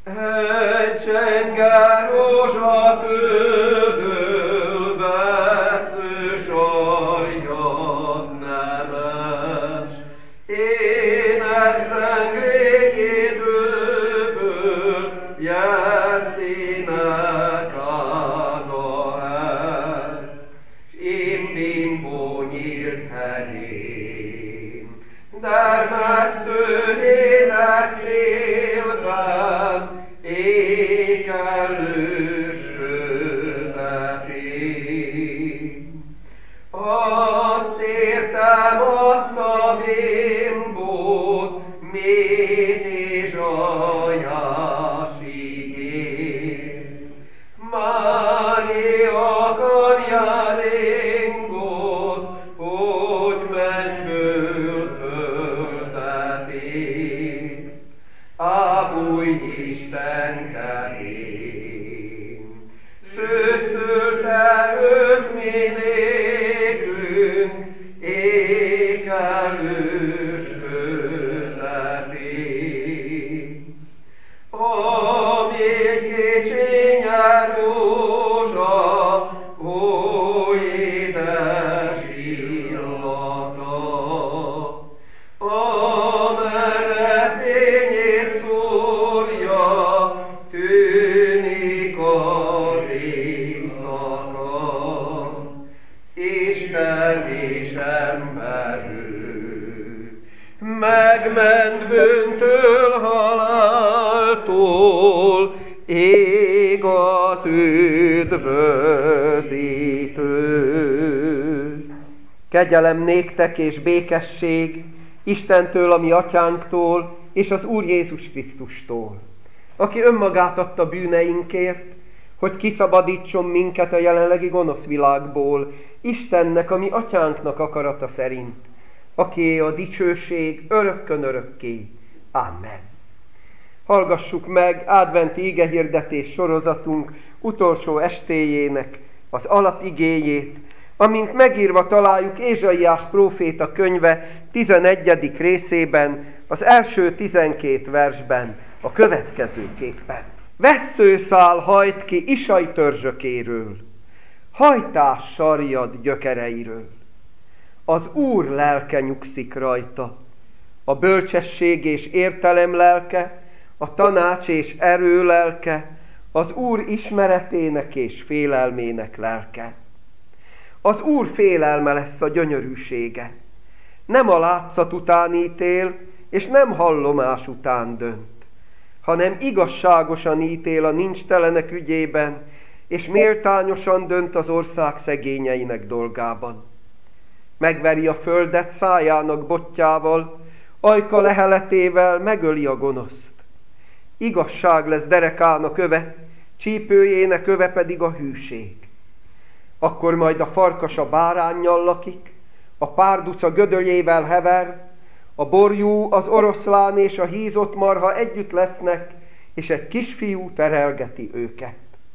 Egy csenge rózsatőből vesző sajjad nemes, énekszengrékédőből jesszinek ágahez, s én bimbó nyílt helyén, dermesztő hének télben, ékelős közepén. Azt értem, azt a bimbót, mét és aljás igét. Mária karjáléngot, hogy mennyből föltetét. Ábújj Isten kezén, szőszölte őt mi nékünk, ékelős közepén. A még kicsénye rózsa, ó édes illata, amelyre fényét szórja, tűnik az éjszaka. Isten és ember ő, megment bűntől, haláltól, ég az üdvözítő. Kegyelem néktek és békesség Istentől, a mi atyánktól, és az Úr Jézus Krisztustól, aki önmagát adta bűneinkért, hogy kiszabadítson minket a jelenlegi gonosz világból, Istennek, a mi atyánknak akarata szerint, akié a dicsőség örökkön örökké. Amen. Hallgassuk meg adventi igehirdetés sorozatunk utolsó estéjének az alapigéjét, amint megírva találjuk Ézsaiás próféta könyve 11. részében, az első 12 versben a következőképpen. Vesszőszál hajt ki Isaj törzsökéről, hajtás sarjad gyökereiről. Az Úr lelke nyugszik rajta, a bölcsesség és értelem lelke, a tanács és erő lelke, az Úr ismeretének és félelmének lelke. Az Úr félelme lesz a gyönyörűsége. Nem a látszat után ítél, és nem hallomás után dönt, hanem igazságosan ítél a nincstelenek ügyében, és méltányosan dönt az ország szegényeinek dolgában. Megveri a földet szájának botjával, ajka leheletével megöli a gonoszt. Igazság lesz derekának öve, csípőjének öve pedig a hűség. Akkor majd a farkas a báránnyal lakik, a párduca gödöljével hever, a borjú, az oroszlán és a hízott marha együtt lesznek, és egy kisfiú terelgeti őket.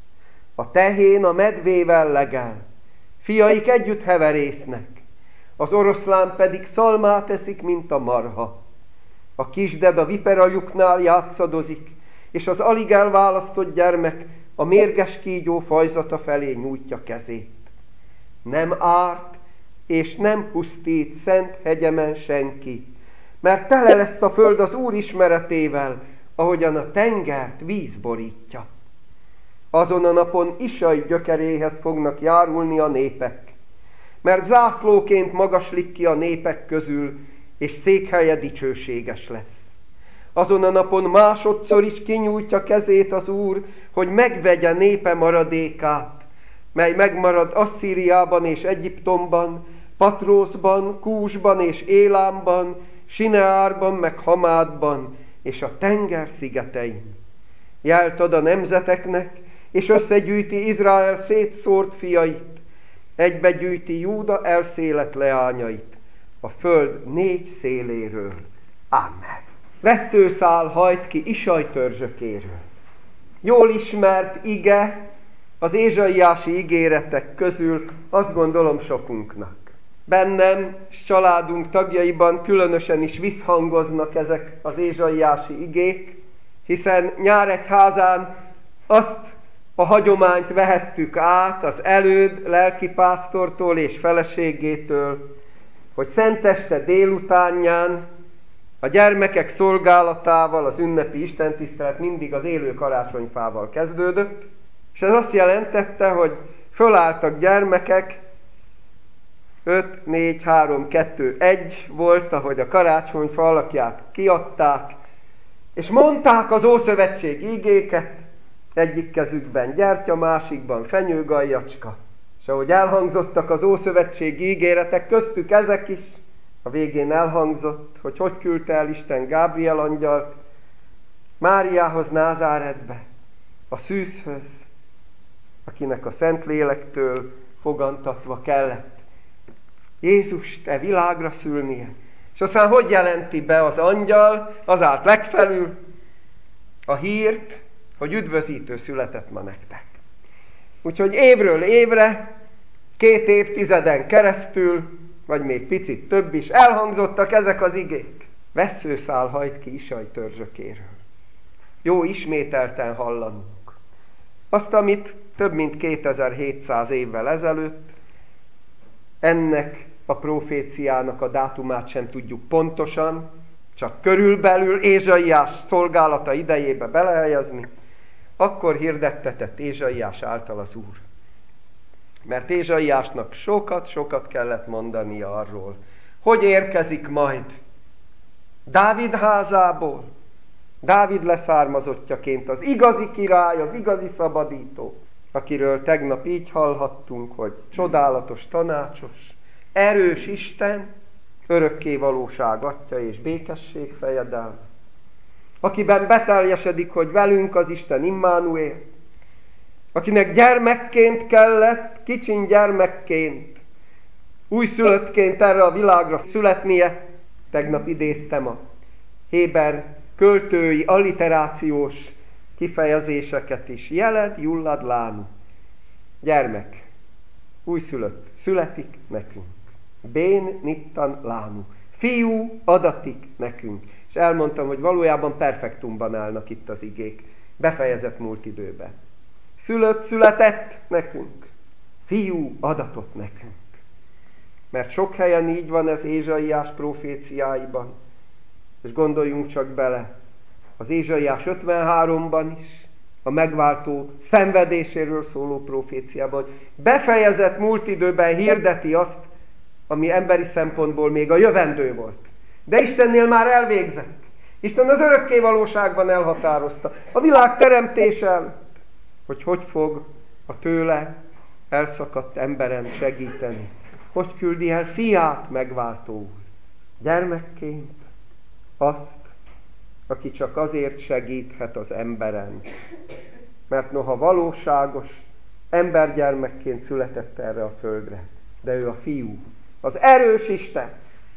A tehén a medvével legel, fiaik együtt heverésznek, az oroszlán pedig szalmát eszik, mint a marha. A kisded a viperajuknál játszadozik, és az alig elválasztott gyermek a mérges kígyó fajzata felé nyújtja kezét. Nem árt és nem pusztít szent hegyemen senki, mert tele lesz a föld az Úr ismeretével, ahogyan a tengert víz borítja. Azon a napon Isaj gyökeréhez fognak járulni a népek, mert zászlóként magaslik ki a népek közül, és székhelye dicsőséges lesz. Azon a napon másodszor is kinyújtja kezét az Úr, hogy megvegye népe maradékát, mely megmarad Asszíriában és Egyiptomban, Patrószban, Kúsban és Élámban, Sineárban meg Hamádban, és a tenger szigetein. Jelt ad a nemzeteknek, és összegyűjti Izrael szétszórt fiait, egybegyűjti Júda elszélet leányait, a föld négy széléről. Amen. Vesszőszál hajt ki Isaj törzsökéről. Jól ismert ige az ézsaiási ígéretek közül, azt gondolom sokunknak. Bennem és családunk tagjaiban különösen is visszhangoznak ezek az ézsaiási igék, hiszen Nyíregyházán azt a hagyományt vehettük át az előd lelkipásztortól és feleségétől, hogy szenteste délutánján a gyermekek szolgálatával az ünnepi istentisztelet mindig az élő karácsonyfával kezdődött, és ez azt jelentette, hogy fölálltak gyermekek, 5, 4, 3, 2, 1 volt, ahogy a karácsonyfa alakját kiadták, és mondták az Ószövetség ígéket, egyik kezükben gyertya, másikban fenyőgajjacska, és ahogy elhangzottak az Ószövetség ígéretek, köztük ezek is, a végén elhangzott, hogy küldte el Isten Gábriel angyalt Máriához Názáretbe, a szűzhöz, akinek a Szentlélektől fogantatva kellett Jézust e világra szülnie. És aztán hogy jelenti be az angyal, az állt legfelül a hírt, hogy üdvözítő született ma nektek. Úgyhogy évről évre, 2 évtizeden keresztül, vagy még picit több is, elhangzottak ezek az igék. Vesszőszál hajt ki Isai törzsökéről. Jó ismételten hallanunk. Azt, amit több mint 2700 évvel ezelőtt, ennek a proféciának a dátumát sem tudjuk pontosan, csak körülbelül Ézsaiás szolgálata idejébe belehelyezni, akkor hirdettetett Ézsaiás által az Úr. Mert Ézsaiásnak sokat kellett mondania arról, hogy érkezik majd Dávid házából, Dávid leszármazottjaként az igazi király, az igazi szabadító, akiről tegnap így hallhattunk, hogy csodálatos, tanácsos, erős Isten, örökké valóság atya és békesség fejedelme, akiben beteljesedik, hogy velünk az Isten Immanuel, akinek gyermekként kellett, kicsin gyermekként, újszülöttként erre a világra születnie. Tegnap idéztem a Héber költői alliterációs kifejezéseket is. Jeled, jullad, lánu. Gyermek, újszülött, születik nekünk. Bén, nittan, lánu. Fiú adatik nekünk. És elmondtam, hogy valójában perfektumban állnak itt az igék. Befejezett múlt időben. Született nekünk. Fiú adatott nekünk. Mert sok helyen így van ez Ézsaiás proféciáiban. És gondoljunk csak bele, az Ézsaiás 53-ban is, a megváltó szenvedéséről szóló proféciában, hogy befejezett múlt időben hirdeti azt, ami emberi szempontból még a jövendő volt. De Istennél már elvégzett. Isten az örökké valóságban elhatározta. A világ teremtése előtt, hogy fog a tőle elszakadt emberen segíteni. Hogy küldi el fiát megváltóul. Gyermekként azt, aki csak azért segíthet az emberen. Mert noha valóságos embergyermekként született erre a földre, de ő a fiú, az erős Isten,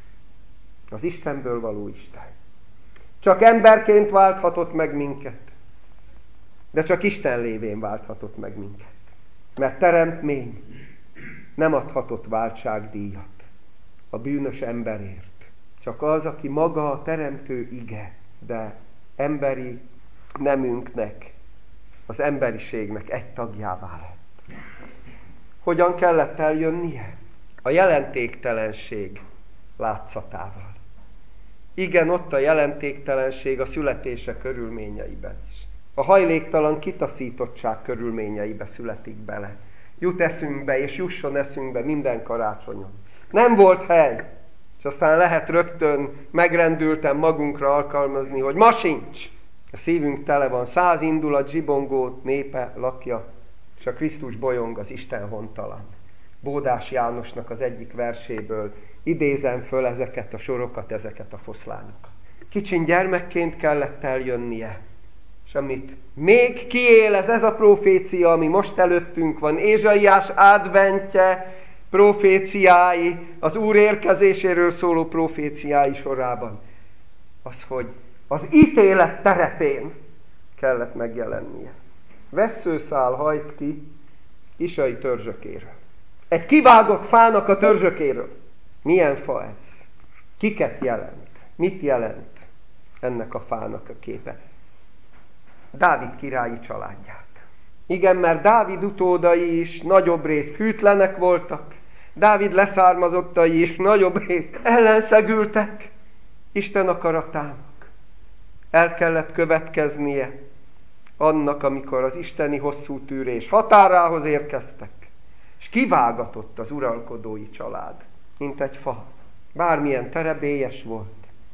az Istenből való Isten. Csak emberként válthatott meg minket, de csak Isten lévén válthatott meg minket. Mert teremtmény nem adhatott váltságdíjat a bűnös emberért. Csak az, aki maga a teremtő ige, de emberi nemünknek, az emberiségnek egy tagjává lett. Hogyan kellett eljönnie? A jelentéktelenség látszatával. Igen, ott a jelentéktelenség a születése körülményeiben is. A hajléktalan kitaszítottság körülményeibe születik bele. Jut eszünkbe, és jusson eszünkbe minden karácsonyon. Nem volt hely, és aztán lehet rögtön megrendülten magunkra alkalmazni, hogy ma sincs. A szívünk tele van, 100 indulat zsibongó népe lakja, és a Krisztus bolyong az Isten hontalan. Bódás Jánosnak az egyik verséből idézem föl ezeket a sorokat, ezeket a foszlányokat. Kicsin gyermekként kellett eljönnie, és amit még kiélez ez a profécia, ami most előttünk van, Ézsaiás adventje, proféciái, az Úr érkezéséről szóló proféciái sorában, az, hogy az ítélet terepén kellett megjelennie. Vesszőszál hajt ki Isai törzsökéről. Egy kivágott fának a törzsökéről. Milyen fa ez? Kiket jelent? Mit jelent ennek a fának a képe? Dávid királyi családját. Igen, mert Dávid utódai is nagyobb részt hűtlenek voltak, Dávid leszármazottai is nagyobb részt ellenszegültek Isten akaratának. El kellett következnie annak, amikor az isteni hosszú tűrés határához érkeztek, és kivágatott az uralkodói család, mint egy fa. Bármilyen terebélyes volt.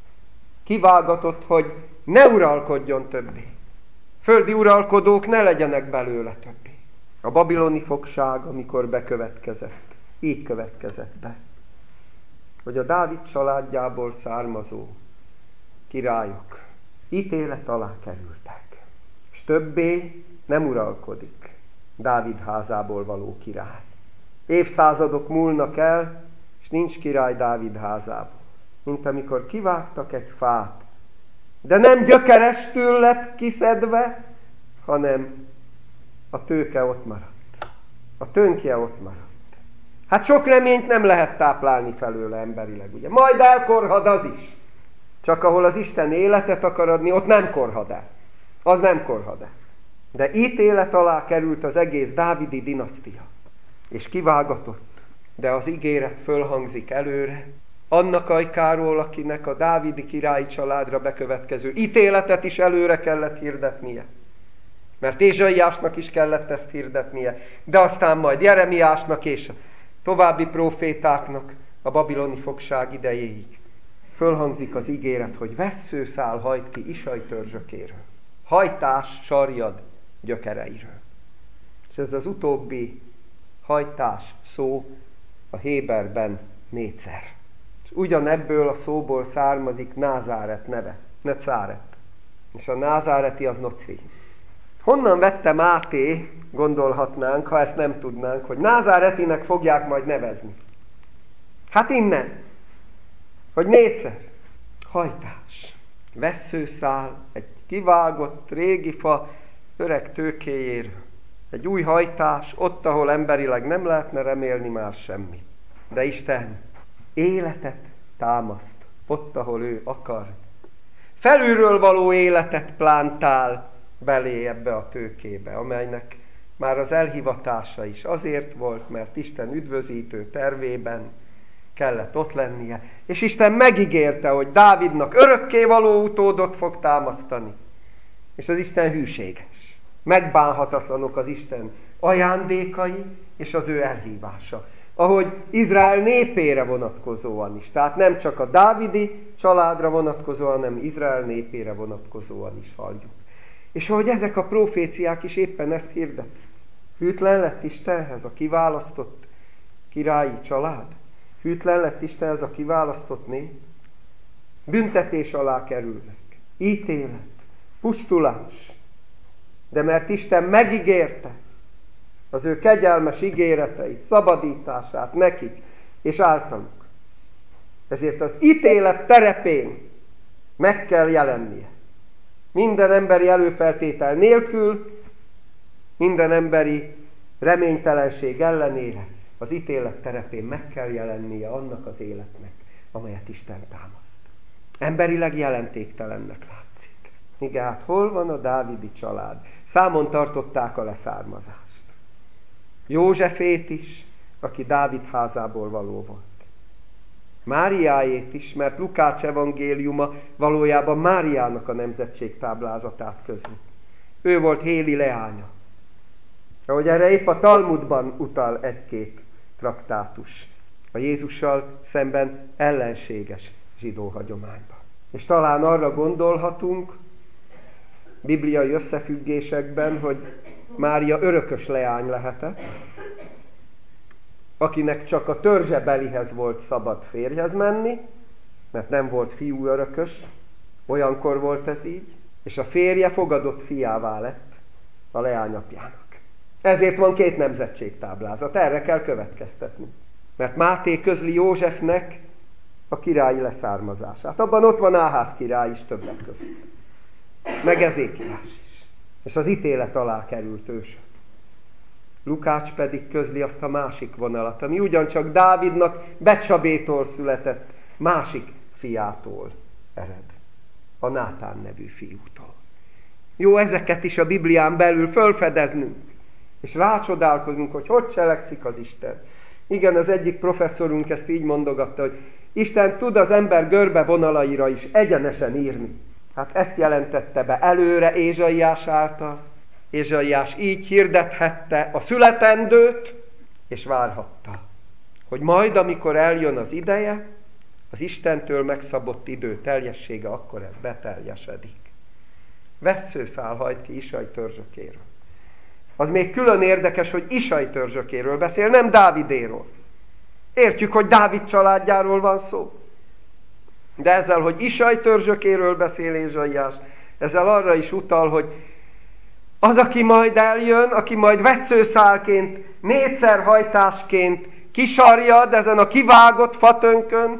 Kivágatott, hogy ne uralkodjon többé. Földi uralkodók ne legyenek belőle többé. A babiloni fogság, amikor bekövetkezett, így következett be, hogy a Dávid családjából származó királyok ítélet alá kerültek, és többé nem uralkodik Dávid házából való király. Évszázadok múlnak el, és nincs király Dávid házából. Mint amikor kivágtak egy fát, de nem gyökerestől lett kiszedve, hanem a tőke ott maradt. A tönkje ott maradt. Hát sok reményt nem lehet táplálni felőle emberileg, ugye? Majd elkorhad az is. Csak ahol az Isten életet akar adni, ott nem korhad el. Az nem korhad el. De ítélet alá került az egész dávidi dinasztia. És kivágatott. De az ígéret fölhangzik előre. Annak ajkáról, akinek a dávidi királyi családra bekövetkező ítéletet is előre kellett hirdetnie. Mert Ézsaiásnak is kellett ezt hirdetnie, de aztán majd Jeremiásnak és további prófétáknak a babiloni fogság idejéig. Fölhangzik az ígéret, hogy vesszőszál hajt ki Isai törzsökéről. Hajtás sarjad gyökereiről. És ez az utóbbi hajtás szó a héberben nétszer. És ugyanebből a szóból származik Názáret neve, Necáret. És a názáreti az Nocri. Honnan vette Máté, gondolhatnánk, ha ezt nem tudnánk, hogy názáretinek fogják majd nevezni? Hát innen, hogy négyszer. Hajtás. Vesszőszál, egy kivágott régi fa öreg tőkéjéről. Egy új hajtás, ott, ahol emberileg nem lehetne remélni már semmit. De Isten életet támaszt, ott, ahol ő akar. Felülről való életet plántál belé ebbe a tőkébe, amelynek már az elhivatása is azért volt, mert Isten üdvözítő tervében kellett ott lennie. És Isten megígérte, hogy Dávidnak örökkévaló utódot fog támasztani. És az Isten hűséges. Megbánhatatlanok az Isten ajándékai és az ő elhívása. Ahogy Izrael népére vonatkozóan is. Tehát nem csak a dávidi családra vonatkozóan, hanem Izrael népére vonatkozóan is halljuk. És ahogy ezek a proféciák is éppen ezt hirdetik. Hűtlen lett Istenhez a kiválasztott királyi család? Hűtlen lett Istenhez a kiválasztott nép? Büntetés alá kerülnek. Ítélet, pusztulás. De mert Isten megígérte az ő kegyelmes ígéreteit, szabadítását nekik és általuk. Ezért az ítélet terepén meg kell jelennie. Minden emberi előfeltétel nélkül, minden emberi reménytelenség ellenére az ítélet terepén meg kell jelennie annak az életnek, amelyet Isten támaszt. Emberileg jelentéktelennek látszik. Igen, hát hol van a dávidi család? Számon tartották a leszármazást. Józsefét is, aki Dávid házából való volt. Máriájét is, mert Lukács evangéliuma valójában Máriának a nemzetségtáblázatát közli. Ő volt Héli leánya. Ahogy erre épp a Talmudban utal egy-két traktátus. A Jézussal szemben ellenséges zsidó hagyományban. És talán arra gondolhatunk, bibliai összefüggésekben, hogy Mária örökös leány lehetett, akinek csak a törzsebelihez volt szabad férjhez menni, mert nem volt fiú örökös, olyankor volt ez így, és a férje fogadott fiává lett a leányapjának. Ezért van két nemzetségtáblázat, erre kell következtetni. Mert Máté közli Józsefnek a királyi leszármazását. Abban ott van Áház király is többek között. Meg Ezékiás is. És az ítélet alá került ősök. Lukács pedig közli azt a másik vonalat, ami ugyancsak Dávidnak Becsabétól született másik fiától ered. A Nátán nevű fiútól. Jó ezeket is a Biblián belül fölfedeznünk, és rácsodálkozunk, hogy cselekszik az Isten. Igen, az egyik professzorunk ezt így mondogatta, hogy Isten tud az ember görbe vonalaira is egyenesen írni. Hát ezt jelentette be előre Ézsaiás által. Ézsaiás így hirdethette a születendőt, és várhatta, hogy majd, amikor eljön az ideje, az Istentől megszabott idő teljessége, akkor ez beteljesedik. Vesszőszál hajt ki Isai törzsökéről. Az még külön érdekes, hogy Isai törzsökéről beszél, nem Dávidéról. Értjük, hogy Dávid családjáról van szó. De ezzel, hogy Isai törzsökéről beszél Ézsaiás, ezzel arra is utal, hogy az, aki majd eljön, aki majd vesszőszálként, négyszerhajtásként kisarjad ezen a kivágott fatönkön,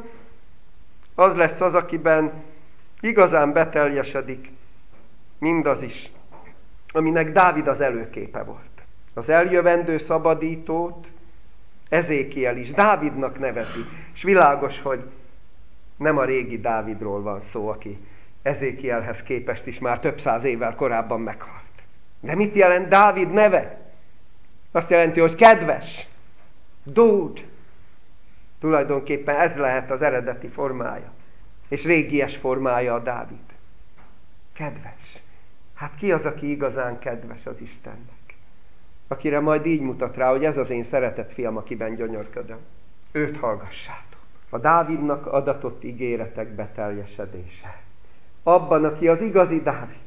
az lesz az, akiben igazán beteljesedik mindaz is, aminek Dávid az előképe volt. Az eljövendő szabadítót Ezékiel is Dávidnak nevezi, és világos, hogy nem a régi Dávidról van szó, aki Ezékielhez képest is már több száz évvel korábban meghalt. De mit jelent Dávid neve? Azt jelenti, hogy kedves, dód. Tulajdonképpen ez lehet az eredeti formája, és régies formája a Dávid. Kedves. Hát ki az, aki igazán kedves az Istennek? Akire majd így mutat rá, hogy ez az én szeretett fiam, akiben gyönyörködöm. Őt hallgassátok. A Dávidnak adatott ígéretek beteljesedése. Abban, aki az igazi Dávid.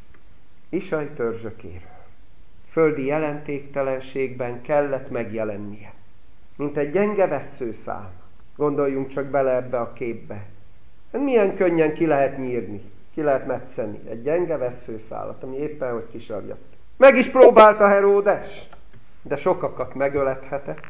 Isai törzsökéről. Földi jelentéktelenségben kellett megjelennie. Mint egy gyenge vesszőszál. Gondoljunk csak bele ebbe a képbe. Milyen könnyen ki lehet nyírni, ki lehet metszeni egy gyenge vesszőszálat, ami éppen hogy kisarjadt. Meg is próbálta Heródes, de sokakat megölethetett.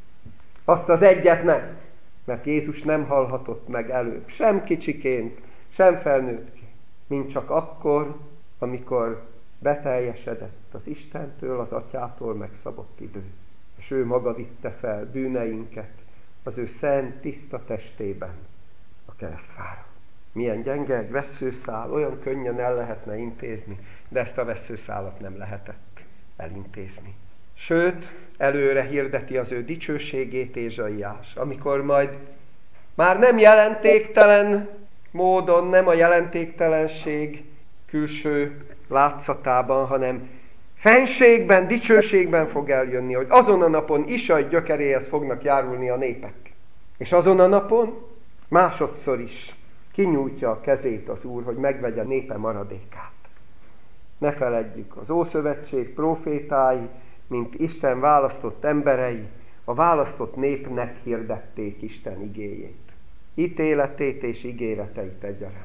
Azt az egyet nem, mert Jézus nem halhatott meg előbb, sem kicsiként, sem felnőttként, mint csak akkor, amikor beteljesedett az Istentől, az Atyától megszabott idő. És ő maga vitte fel bűneinket az ő szent, tiszta testében a keresztfára. Milyen gyenge egy vesszőszál, olyan könnyen el lehetne intézni, de ezt a vesszőszálat nem lehetett elintézni. Sőt, előre hirdeti az ő dicsőségét Ézsaiás, amikor majd már nem jelentéktelen módon, nem a jelentéktelenség külső látszatában, hanem fenségben, dicsőségben fog eljönni, hogy azon a napon Isai gyökeréhez fognak járulni a népek. És azon a napon másodszor is kinyújtja a kezét az Úr, hogy megvegye népe maradékát. Ne feledjük, az Ószövetség prófétái, mint Isten választott emberei, a választott népnek hirdették Isten igéjét. Ítéletét és ígéreteit egyaránt.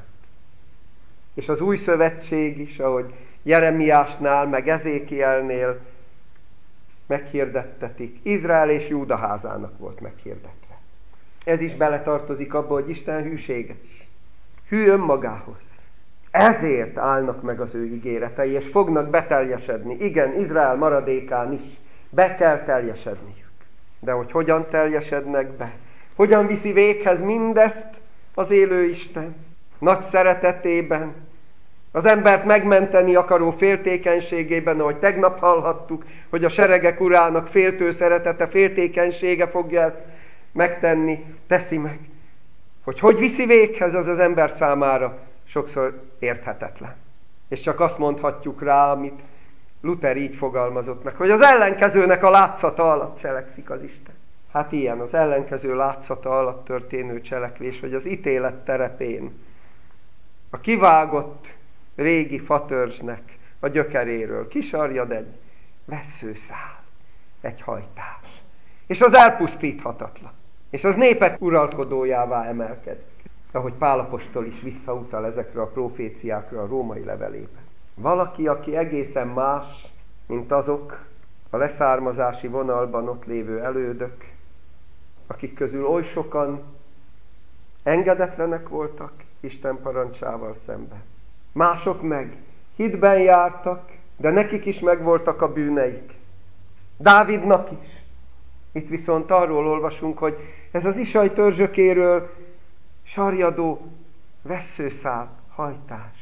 És az Új Szövetség is, ahogy Jeremiásnál, meg Ezékielnél meghirdettetik, Izrael és Júda házának volt meghirdetve. Ez is beletartozik abba, hogy Isten hűséges. Hű önmagához. Ezért állnak meg az ő ígéretei, és fognak beteljesedni. Igen, Izrael maradékán is be kell teljesedniük. De hogy hogyan teljesednek be? Hogyan viszi véghez mindezt az élő Isten? Nagy szeretetében, az embert megmenteni akaró féltékenységében, ahogy tegnap hallhattuk, hogy a seregek urának féltő szeretete, féltékenysége fogja ezt megtenni, teszi meg. Hogy viszi véghez az az ember számára, sokszor érthetetlen. És csak azt mondhatjuk rá, amit Luther így fogalmazott meg, hogy az ellenkezőnek a látszata alatt cselekszik az Isten. Hát ilyen az ellenkező látszata alatt történő cselekvés, hogy az ítélet terepén a kivágott régi fatörzsnek a gyökeréről kisarjad egy vesszőszál, egy hajtás. És az elpusztíthatatlan. És az népek uralkodójává emelkedik. Ahogy Pál apostol is visszautal ezekre a proféciákra a római levelében. Valaki, aki egészen más, mint azok a leszármazási vonalban ott lévő elődök, akik közül oly sokan engedetlenek voltak Isten parancsával szemben. Mások meg hitben jártak, de nekik is megvoltak a bűneik. Dávidnak is. Itt viszont arról olvasunk, hogy ez az Isai törzsökéről sarjadó vesszőszál, hajtás.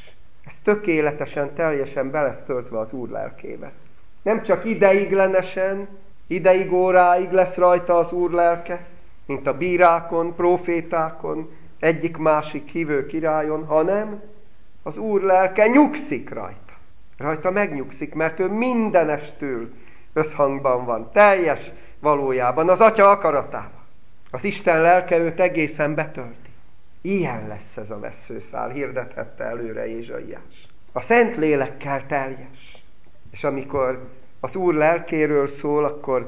Ez tökéletesen, teljesen be lesz töltve az Úr lelkébe. Nem csak ideiglenesen, ideig óráig lesz rajta az Úr lelke, mint a bírákon, prófétákon, egyik-másik hívő királyon, hanem az Úr lelke nyugszik rajta. Rajta megnyugszik, mert ő mindenestől összhangban van, teljes valójában, az Atya akaratában. Az Isten lelke őt egészen betölti. Ilyen lesz ez a vesszőszál, hirdethette előre Ézsaiás. A Szent Lélekkel teljes. És amikor az Úr lelkéről szól, akkor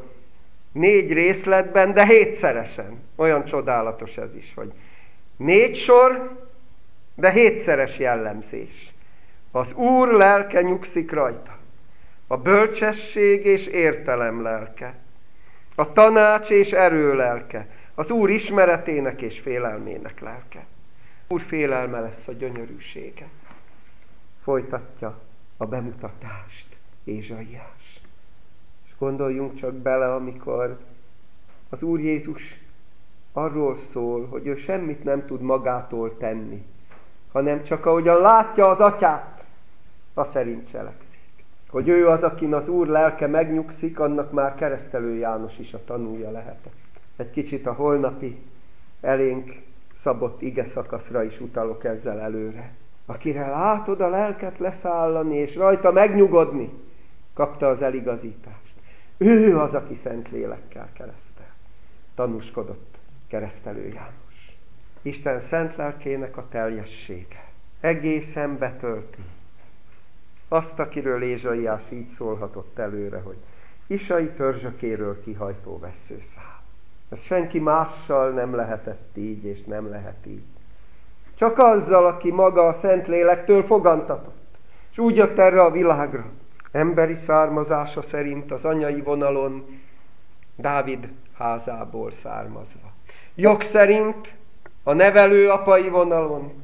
4 részletben, de 7-szeresen. Olyan csodálatos ez is, hogy 4 sor, de 7-szeres jellemzés. Az Úr lelke nyugszik rajta. A bölcsesség és értelem lelke. A tanács és erő lelke. Az Úr ismeretének és félelmének lelke. Úr félelme lesz a gyönyörűsége. Folytatja a bemutatást Ézsaiás. És gondoljunk csak bele, amikor az Úr Jézus arról szól, hogy ő semmit nem tud magától tenni, hanem csak ahogyan látja az Atyát, szerint cselekszik. Hogy ő az, akin az Úr lelke megnyugszik, annak már Keresztelő János is a tanúja lehetett. Egy kicsit a holnapi elénk szabott ige szakaszra is utalok ezzel előre. Akire látod a lelket leszállani és rajta megnyugodni, kapta az eligazítást. Ő az, aki Szent Lélekkel keresztel. Tanúskodott Keresztelő János. Isten szent lelkének a teljessége egészen betölti azt, akiről Ézsaiás így szólhatott előre, hogy Isai törzsökéről kihajtó vesszőszál. Ez senki mással nem lehetett így, és nem lehet így. Csak azzal, aki maga a Szentlélektől fogantatott, és úgy jött erre a világra. Emberi származása szerint az anyai vonalon, Dávid házából származva. Jog szerint a nevelő apai vonalon,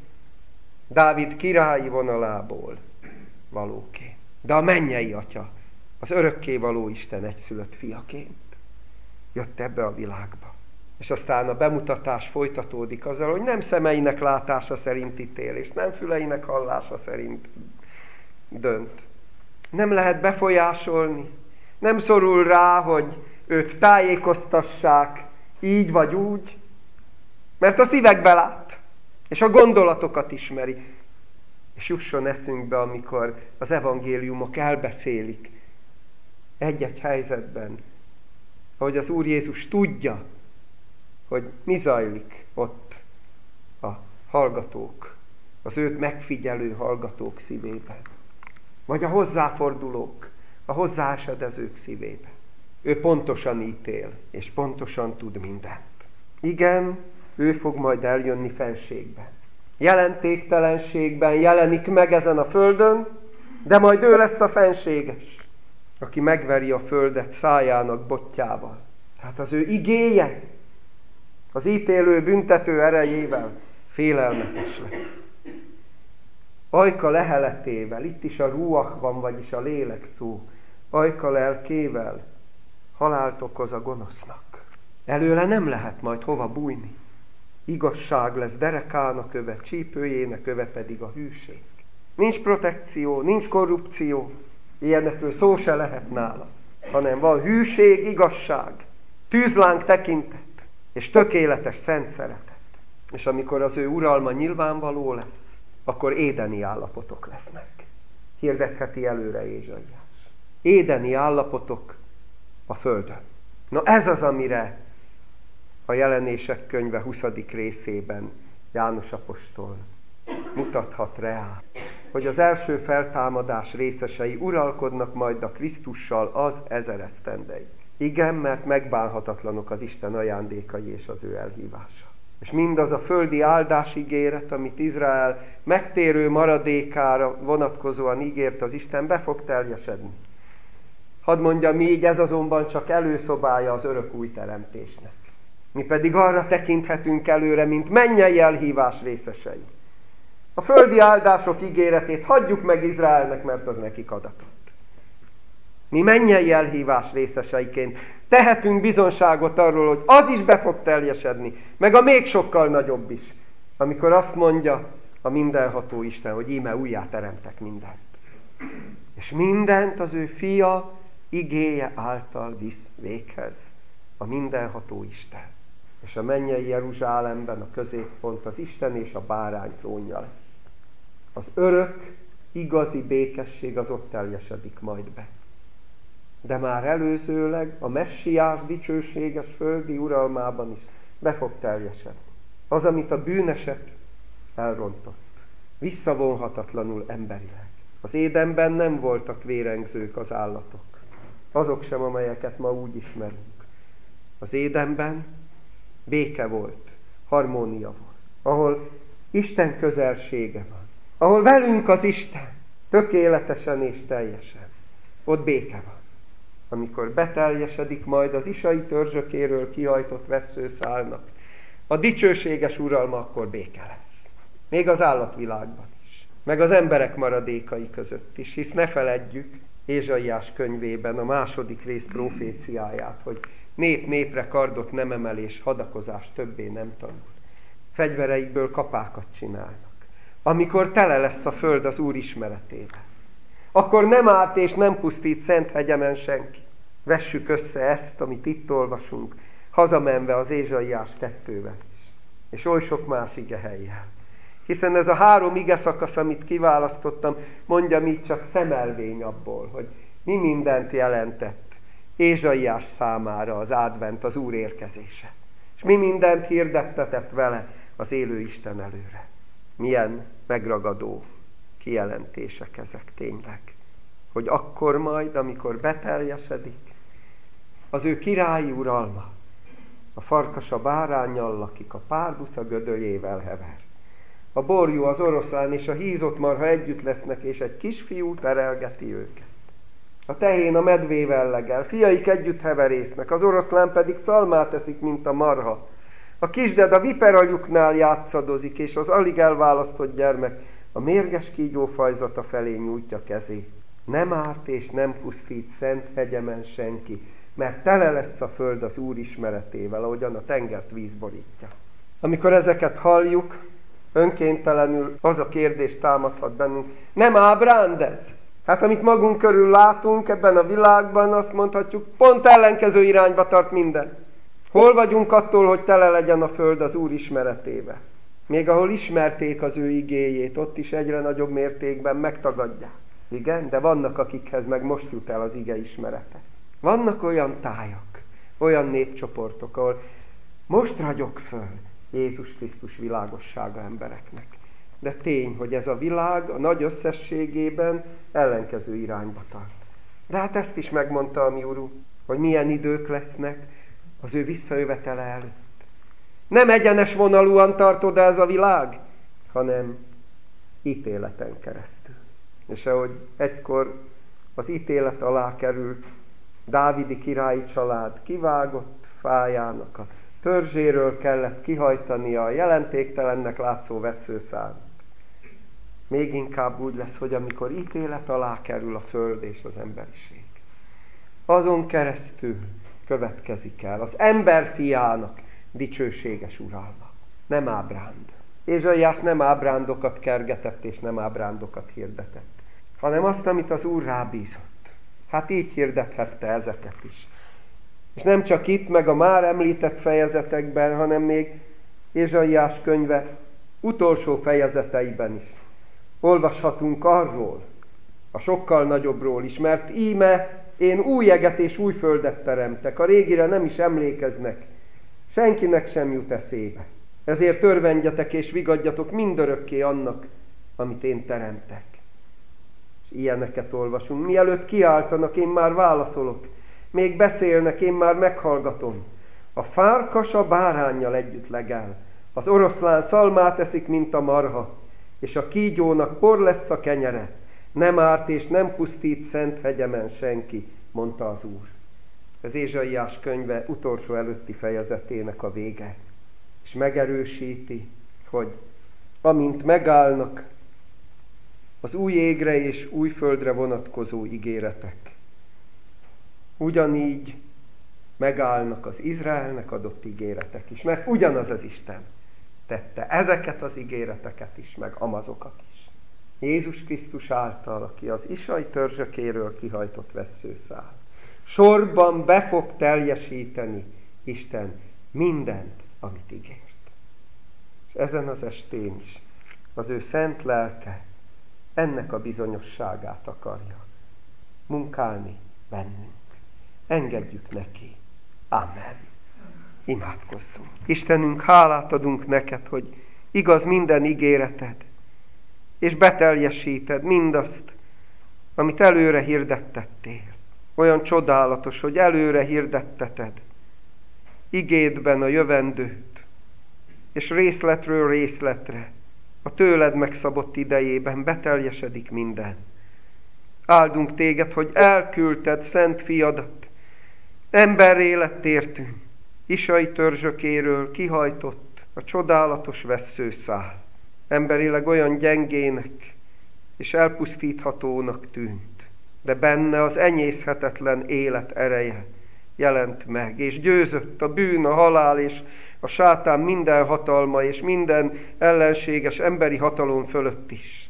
Dávid királyi vonalából valóként. De a mennyei Atya, az örökkévaló Isten egyszülött fiaként jött ebbe a világba. És aztán a bemutatás folytatódik azzal, hogy nem szemeinek látása szerint ítél, és nem füleinek hallása szerint dönt. Nem lehet befolyásolni, nem szorul rá, hogy őt tájékoztassák így vagy úgy, mert a szívekbe lát, és a gondolatokat ismeri. És jusson eszünkbe, amikor az evangéliumok elbeszélik egy-egy helyzetben, ahogy az Úr Jézus tudja, hogy mi zajlik ott a hallgatók, az őt megfigyelő hallgatók szívében, vagy a hozzáfordulók, a hozzáesedezők szívében. Ő pontosan ítél, és pontosan tud mindent. Igen, ő fog majd eljönni fenségben. Jelentéktelenségben jelenik meg ezen a földön, de majd ő lesz a fenséges, aki megveri a földet szájának bottyával. Tehát az ő igéje, az ítélő, büntető erejével félelmetes lesz. Ajka leheletével, itt is a ruach van, vagyis a lélek szó, ajka lelkével halált okoz a gonosznak. Előle nem lehet majd hova bújni. Igazság lesz derekának öve, csípőjének öve pedig a hűség. Nincs protekció, nincs korrupció, ilyenekről szó se lehet nála, hanem van hűség, igazság, tűzláng tekintet, és tökéletes szent szeretet. És amikor az ő uralma nyilvánvaló lesz, akkor édeni állapotok lesznek. Hirdetheti előre Ézsaiás. Édeni állapotok a földön. Na ez az, amire a Jelenések könyve 20. részében János apostol mutathat rá, hogy az első feltámadás részesei uralkodnak majd a Krisztussal az 1000 esztendeig. Igen, mert megbánhatatlanok az Isten ajándékai és az ő elhívása. És mindaz a földi áldás ígéret, amit Izrael megtérő maradékára vonatkozóan ígért az Isten, be fog teljesedni. Hadd mondjam így, ez azonban csak előszobája az örök új teremtésnek. Mi pedig arra tekinthetünk előre, mint mennyei elhívás részesei. A földi áldások ígéretét hagyjuk meg Izraelnek, mert az nekik adatott. Mi mennyei elhívás részeseiként tehetünk bizonságot arról, hogy az is be fog teljesedni, meg a még sokkal nagyobb is. Amikor azt mondja a mindenható Isten, hogy íme újjá teremtek mindent. És mindent az ő fia igéje által visz véghez a mindenható Isten. És a mennyei Jeruzsálemben a középpont az Isten és a bárány trónja lesz. Az örök, igazi békesség az ott teljesedik majd be. De már előzőleg a messiás dicsőséges földi uralmában is be fog teljesedni. Az, amit a bűnesek elrontott, visszavonhatatlanul emberileg. Az Édenben nem voltak vérengzők az állatok, azok sem, amelyeket ma úgy ismerünk. Az Édenben béke volt, harmónia volt, ahol Isten közelsége van, ahol velünk az Isten, tökéletesen és teljesen. Ott béke van. Amikor beteljesedik majd az isai törzsökéről kihajtott vesszőszálnak a dicsőséges uralma, akkor béke lesz. Még az állatvilágban is, meg az emberek maradékai között is, hisz ne feledjük Ézsaiás könyvében a második rész proféciáját, hogy nép népre kardot nem emel és hadakozás többé nem tanul. Fegyvereikből kapákat csinálnak. Amikor tele lesz a föld az Úr ismeretével, akkor nem árt és nem pusztít szent hegyemen senki. Vessük össze ezt, amit itt olvasunk, hazamenve az Ézsaiás 2-vel is, és oly sok más igehellyel. Hiszen ez a 3 ige szakasz, amit kiválasztottam, mondja még csak szemelvény abból, hogy mi mindent jelentett Ézsaiás számára az advent, az Úr érkezése. És mi mindent hirdettetett vele az élő Isten előre. Milyen megragadó kijelentések ezek tényleg. Hogy akkor majd, amikor beteljesedik, az ő királyi uralma, a farkas a báránnyal lakik, a párduc a gödöljével hever. A borjú, az oroszlán és a hízott marha együtt lesznek, és egy kisfiú terelgeti őket. A tehén a medvével legel, fiaik együtt heverésznek, az oroszlán pedig szalmát eszik, mint a marha. A kisded a viperagyuknál játszadozik, és az alig elválasztott gyermek a mérges kígyó fajzata felé nyújtja kezét. Nem árt és nem pusztít szent hegyemen senki, mert tele lesz a föld az Úr ismeretével, ahogyan a tengert víz borítja. Amikor ezeket halljuk, önkéntelenül az a kérdés támadhat bennünk, nem ábránd ez? Hát amit magunk körül látunk ebben a világban, azt mondhatjuk, pont ellenkező irányba tart minden. Hol vagyunk attól, hogy tele legyen a föld az Úr ismeretével? Még ahol ismerték az ő igéjét, ott is egyre nagyobb mértékben megtagadják. Igen, de vannak, akikhez meg most jut el az ige ismerete. Vannak olyan tájak, olyan népcsoportok, ahol most ragyog föl Jézus Krisztus világossága embereknek. De tény, hogy ez a világ a nagy összességében ellenkező irányba tart. De hát ezt is megmondta a mi Urunk, hogy milyen idők lesznek az ő visszajövetele előtt. Nem egyenes vonalúan tartod ez a világ, hanem ítéleten keresztül. És ahogy egykor az ítélet alá került dávidi királyi család kivágott fájának a törzséről kellett kihajtania a jelentéktelennek látszó vesszőszálat. Még inkább úgy lesz, hogy amikor ítélet alá kerül a föld és az emberiség, azon keresztül következik el az ember fiának dicsőséges uralma. Nem ábránd. Ézsaiás nem ábrándokat kergetett és nem ábrándokat hirdetett, hanem azt, amit az Úr rábízott. Hát így hirdethette ezeket is. És nem csak itt, meg a már említett fejezetekben, hanem még Ézsaiás könyve utolsó fejezeteiben is olvashatunk arról, a sokkal nagyobbról is, mert íme én új eget és új földet teremtek, a régire nem is emlékeznek, senkinek sem jut eszébe. Ezért örvendjetek és vigadjatok mindörökké annak, amit én teremtek. És ilyeneket olvasunk. Mielőtt kiáltanak, én már válaszolok. Még beszélnek, én már meghallgatom. A farkas a báránnyal együtt legel. Az oroszlán szalmát eszik, mint a marha, és a kígyónak por lesz a kenyere. Nem árt és nem pusztít szent hegyemen senki, mondta az Úr. Ez Ézsaiás könyve utolsó előtti fejezetének a vége. És megerősíti, hogy amint megállnak az új égre és új földre vonatkozó ígéretek, ugyanígy megállnak az Izraelnek adott ígéretek is, mert ugyanaz az Isten. tette ezeket az ígéreteket is, meg amazokat is. Jézus Krisztus által, aki az isai törzsökéről kihajtott vesszőszál. Sorban be fog teljesíteni Isten mindent, amit ígért. És ezen az estén is az ő szent lelke ennek a bizonyosságát akarja munkálni bennünk. Engedjük neki. Amen. Imádkozzunk. Istenünk, hálát adunk neked, hogy igaz minden ígéreted, és beteljesíted mindazt, amit előre hirdettettél. Olyan csodálatos, hogy előre hirdetteted igédben a jövendőt, és részletről részletre, a tőled megszabott idejében beteljesedik minden. Áldunk téged, hogy elküldted szent fiadat, emberré lett értünk, isai törzsökéről kihajtott a csodálatos vesszőszál. Emberileg olyan gyengének és elpusztíthatónak tűnt, de benne az enyészhetetlen élet ereje jelent meg, és győzött a bűn, a halál és a sátán minden hatalma és minden ellenséges emberi hatalom fölött is.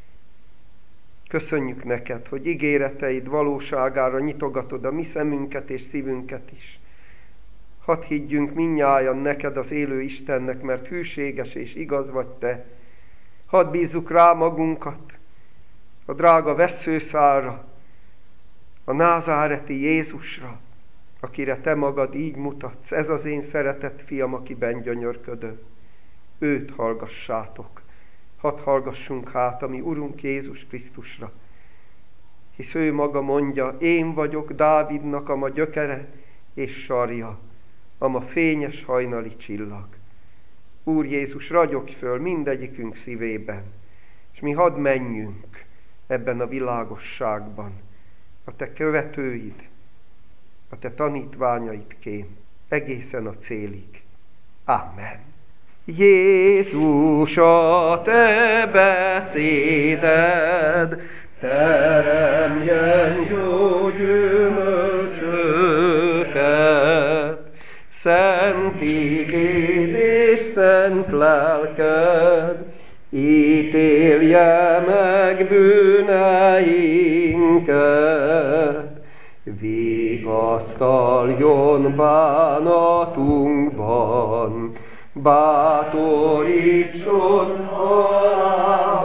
Köszönjük neked, hogy ígéreteid valóságára nyitogatod a mi szemünket és szívünket is. Hadd higgyünk mindnyájan neked, az élő Istennek, mert hűséges és igaz vagy te. Hadd bízzuk rá magunkat a drága vesszőszálra, a názáreti Jézusra, akire te magad így mutatsz. Ez az én szeretett fiam, akiben gyönyörködöm. Őt hallgassátok. Hadd hallgassunk hát a mi Urunk Jézus Krisztusra, hisz ő maga mondja, én vagyok Dávidnak a ma gyökere és sarja, a ma fényes hajnali csillag. Úr Jézus, ragyogj föl mindegyikünk szívében, és mi hadd menjünk ebben a világosságban, a te követőid, a te tanítványaidként, egészen a célig. Amen. Jézus, a te beszéded teremjen jó gyümölcsöket, szent igéd és szent lelked ítélje meg bűneinket, vigasztaljon bánatunkban, bátorítson